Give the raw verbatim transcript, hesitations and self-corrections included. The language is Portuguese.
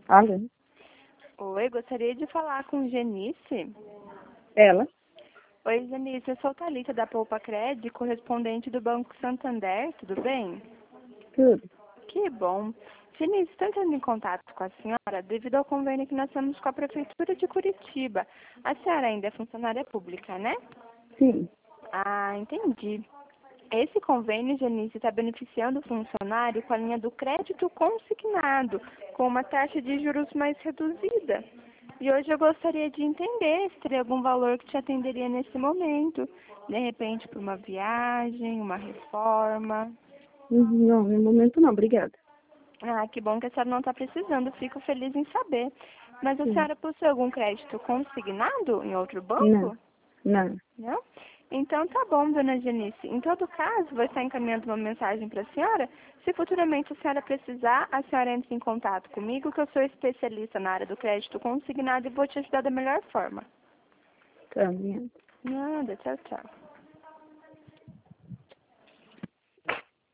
Alô? Oi, gostaria de falar com Genice. Ela? Oi, Genice, eu sou Thalita da Poupa Cred, correspondente do Banco Santander, tudo bem? Tudo. Que bom. Genice, estou entrando em contato com a senhora devido ao convênio que nós temos com a Prefeitura de Curitiba. A senhora ainda é funcionária pública, né? Sim. Ah, entendi. Esse convênio, Genice, está beneficiando o funcionário com a linha do crédito consignado, com uma taxa de juros mais reduzida. E hoje eu gostaria de entender se teria algum valor que te atenderia nesse momento. De repente, para uma viagem, uma reforma. Uhum, Não, no momento não, obrigada. Ah, que bom que a senhora não está precisando. Fico feliz em saber. Mas a Sim. senhora possui algum crédito consignado em outro Não, banco? não. Não? Então tá bom, dona Genice. Em todo caso, vou estar encaminhando uma mensagem para a senhora. Se futuramente a senhora precisar, a senhora entre em contato comigo, que eu sou especialista na área do crédito consignado e vou te ajudar da melhor forma. Tá, obrigada. Nada, tchau, tchau.